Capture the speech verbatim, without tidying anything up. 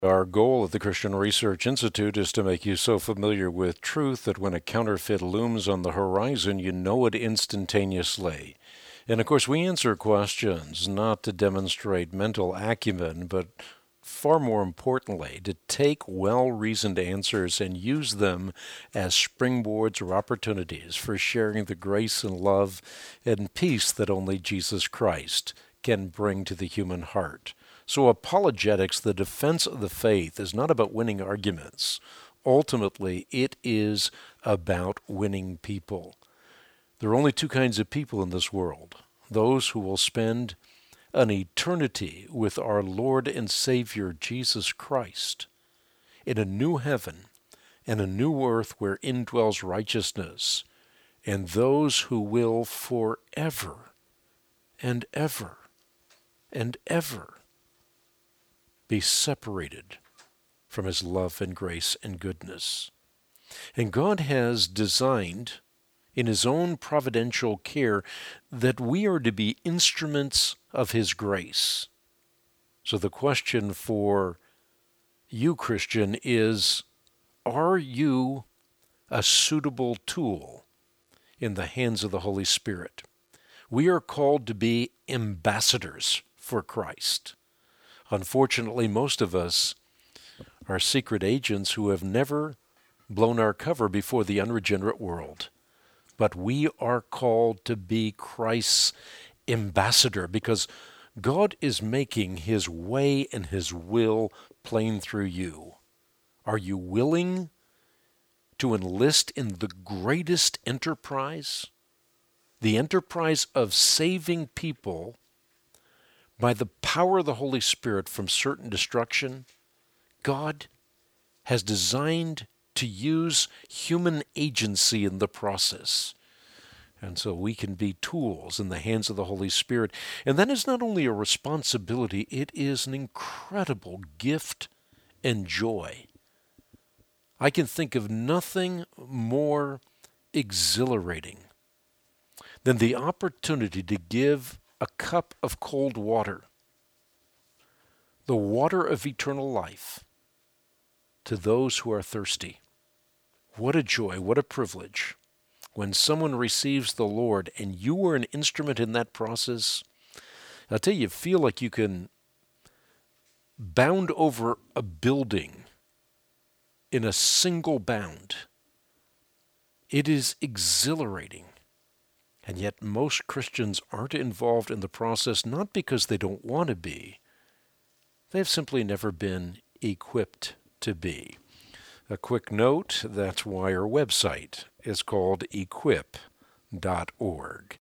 Our goal at the Christian Research Institute is to make you so familiar with truth that when a counterfeit looms on the horizon, you know it instantaneously. And of course, we answer questions not to demonstrate mental acumen, but far more importantly, to take well-reasoned answers and use them as springboards or opportunities for sharing the grace and love and peace that only Jesus Christ can bring to the human heart. So apologetics, the defense of the faith, is not about winning arguments. Ultimately, it is about winning people. There are only two kinds of people in this world: those who will spend an eternity with our Lord and Savior Jesus Christ in a new heaven and a new earth where indwells righteousness, and those who will forever and ever and ever be separated from His love and grace and goodness. And God has designed in His own providential care that we are to be instruments of His grace. So the question for you, Christian, is, are you a suitable tool in the hands of the Holy Spirit? We are called to be ambassadors for Christ. Unfortunately, most of us are secret agents who have never blown our cover before the unregenerate world. But we are called to be Christ's ambassador because God is making His way and His will plain through you. Are you willing to enlist in the greatest enterprise? The enterprise of saving people by the power of the Holy Spirit from certain destruction? God has designed to use human agency in the process. And so we can be tools in the hands of the Holy Spirit. And that is not only a responsibility, it is an incredible gift and joy. I can think of nothing more exhilarating than the opportunity to give a cup of cold water, the water of eternal life, to those who are thirsty. What a joy, what a privilege. When someone receives the Lord and you are an instrument in that process, I'll tell you, you feel like you can bound over a building in a single bound. It is exhilarating. And yet most Christians aren't involved in the process, not because they don't want to be. They've simply never been equipped to be. A quick note, that's why our website is called equip dot org.